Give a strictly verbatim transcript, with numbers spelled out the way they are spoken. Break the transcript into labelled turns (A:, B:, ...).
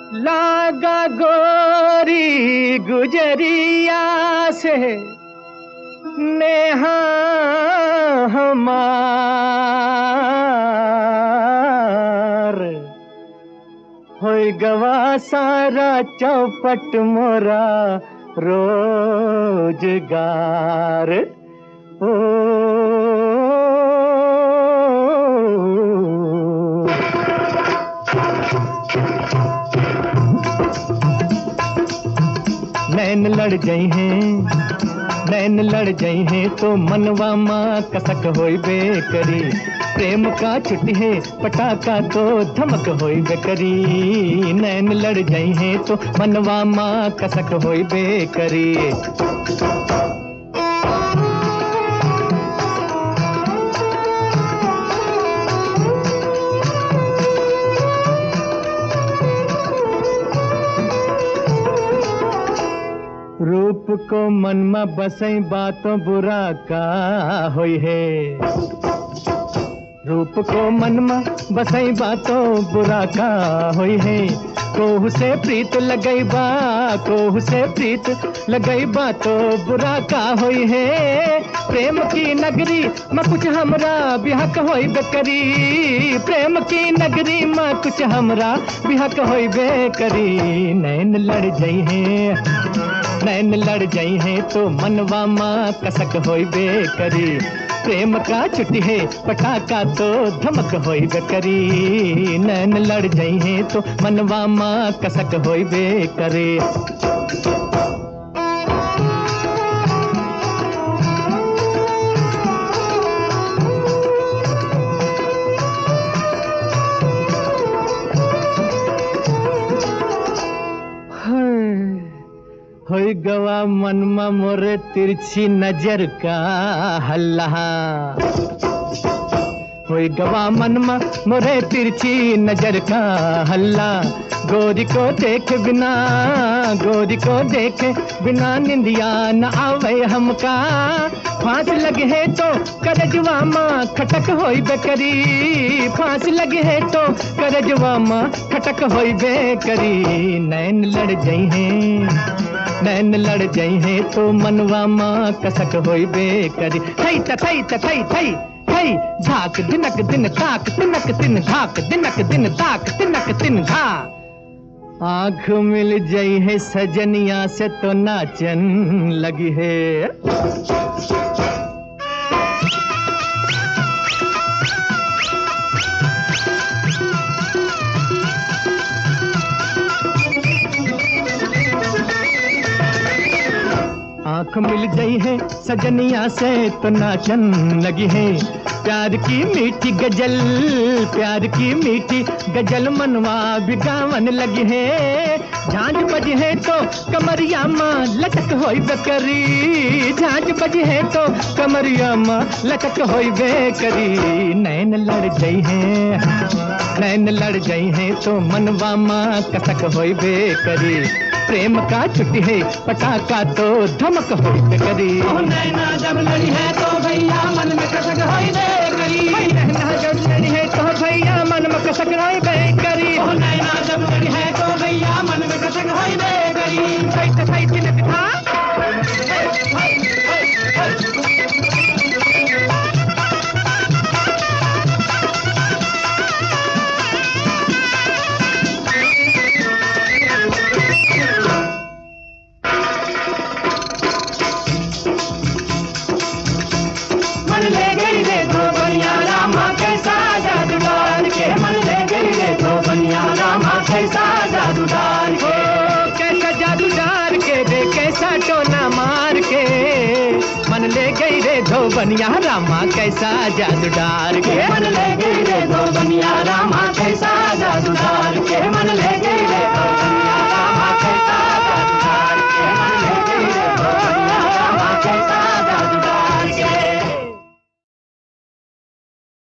A: लागा गोरी गुजरिया से नेहा हमार, होई गवा सारा चौपट मोरा रोजगार। ओ नैन लड़ गई हैं, नैन लड़ गई हैं तो मनवा माँ कसक होई बेकरी। प्रेम का छुट्टी है पटाखा तो धमक होई बेकरी। नैन लड़ गई हैं तो मनवा माँ कसक होई बेकरी। रूप को मन में बसई बातों बुरा का होई है। रूप को मन में बसई बातों बुरा का होई है। कोहू से प्रीत लगई बा, कोहू से प्रीत लगई बा तो बुरा का होई है। प्रेम की नगरी में कुछ हमरा बिहक होई बेकरी। प्रेम की नगरी में कुछ हमरा बिहक होई बेकरी। नैन लड़ गई हैं, नैन लड़ गई हैं तो मनवा माँ कसक होई बेकरी। प्रेम का छुट्टी है पटाखा तो धमक होई बेकरी। नैन लड़ गई हैं तो मनवा माँ कसक होई बेकरी। होई गवा मनमा मोरे तिरछी नजर का हल्ला। होई गवा मनमा मोरे तिरछी नजर का हल्ला। गोरी को देख बिना, गोरी को देख बिना निंदिया न आवे हमका। फांस लगे है तो करजवा माँ खटक होई बेकरी। फांस लगे है तो करजवा माँ खटक होई बेकरी। नैन लड़ गई हैं, नैन लड़ गई हैं तो मनवा माँ कसक होई बेकरी। थई त थई त थई थई थई धाक दिनक दिन धाक तिनक दिन धाक दिनक दिन धाक तिनक दिन धा। आँख मिल जाई है सजनिया से तो नाचन लगी है। आँख मिल गई है सजनिया से तो नाचन लगी है। प्यार की मीठी गजल, प्यार की मीठी गजल मनवा भी गावन लगी है। झांझ बजी है तो कमरिया माँ लटक होई बेकरी। झांझ बजी है तो कमरिया माँ लटक होई बेकरी। नैन लड़ गई हैं, नैन लड़ गई हैं तो मनवा माँ कसक होई बेकरी। प्रेम का छुट्टी है पटाखा तो धमक होई बेकरी।
B: नैना जब लड़ी है तो भैया मन में कसक होई बेकरी।
A: नैना जब लड़ी है तो भैया मन में कसक होई बेकरी।
B: नैना जब लड़ी है तो भैया मन में कसक होई बेकरी।
A: सही तो सही तिनक था।
B: मन ले गई रे दो बनिया रामा कैसा जादू डाल के। मन ले गई रे दो बनिया रामा कैसा जादू डाल के।
A: कैसा जादू डाल के रे कैसा टोना मार के। मन ले गई रे दो बनिया रामा कैसा जादू डाल के।
B: मन ले गई रे दो बनिया रामा कैसा जादू डाल के। मन